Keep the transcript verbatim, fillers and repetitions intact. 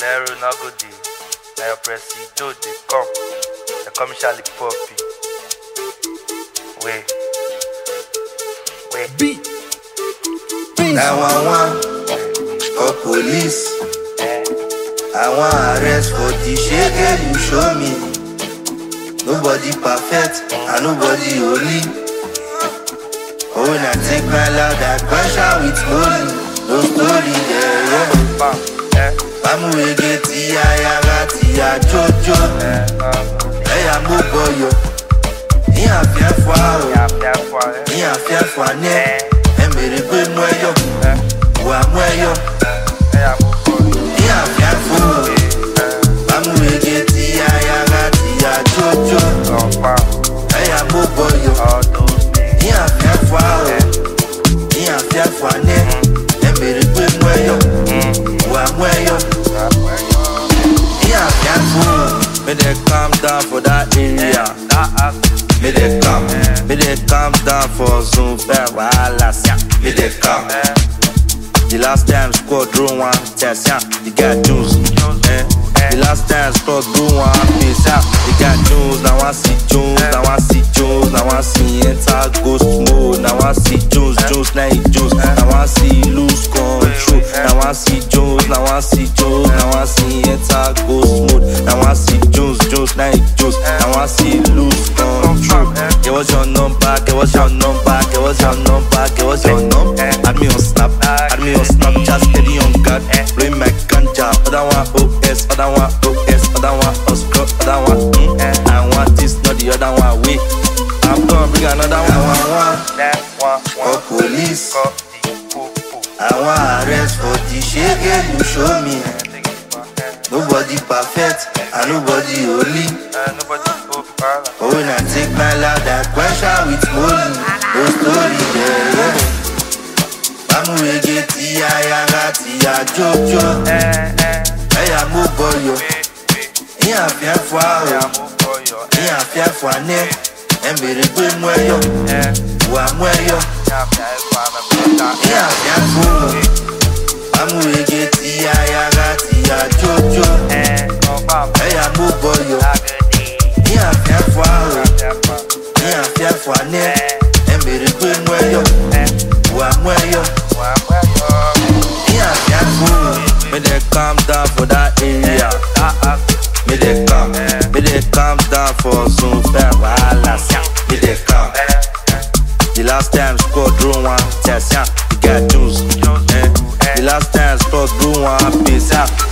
Nero no go dey. Na your presido dey come. They come Charlie Poppy. Wait. Wait. Beat. nine one one for police. I want arrest for the shege you show me. Nobody perfect and nobody holy. Oh, when I take my loud I crash out with holy. No story there, yeah. Bamu ege tiya yaga tiya jojo. Hey, I'm a boy. Ni afia fwa o. Ni afia fwa ne. Emere gbe mweyo. Wa mweyo. Ni afia fwa o. Bamu ege tiya yaga tiya jojo. Hey, I'm a boy. Ni afia fwa o. Ni afia fwa ne. Emere gbe mweyo. Wa mweyo. Ni afia fwa o. May they calm down for that area. May they calm, may they calm down for Zoom fair wireless. May they calm. The last time squad drew one test, yeah. You got juice, eh? The last time squad drew one piece, yeah. You got juice, now I see juice, now I see juice, now I see enter ghost mode, now I see juice, juice, now he juice, now I see lose control, now I see juice, now I see juice, now I see enter ghost mode, now I see juice, juice, now he juice, now I see lose control. Get what's your number, get what's your number, get what's your number, get what's your number. Add me on Snap, add me on Snap, just steady on guard. Blowing my ganja, other one O S, other one O S, other one Oscar, other one. Mm. I want this, not the other one. Wait, I'm gonna bring another one. one for police. I want arrest for the shege you show me. Nobody perfect and nobody holy. Oh, when I take my loud I crash out with holy. No story there, yeah. Bamu ege tiya yaga tiya jojo. Hey, I'm a boy. Ni afia fwa o. Ni afia fwa ne. Emere gbe mweyo. Wa mweyo. Ni afia fwa o. Bamu ege tiya yaga tiya jojo. Hey, I'm a boy. Ni afia fwa o. Ni afia fwa ne. Emere gbe mweyo. Wa mweyo. Ni afia fwa o. May they calm down for that area. May they calm, may they calm down for Zoom fair wireless. May they calm. The last time squad drew one test, yeah. You got juice, eh? The last time squad drew one piece, yeah.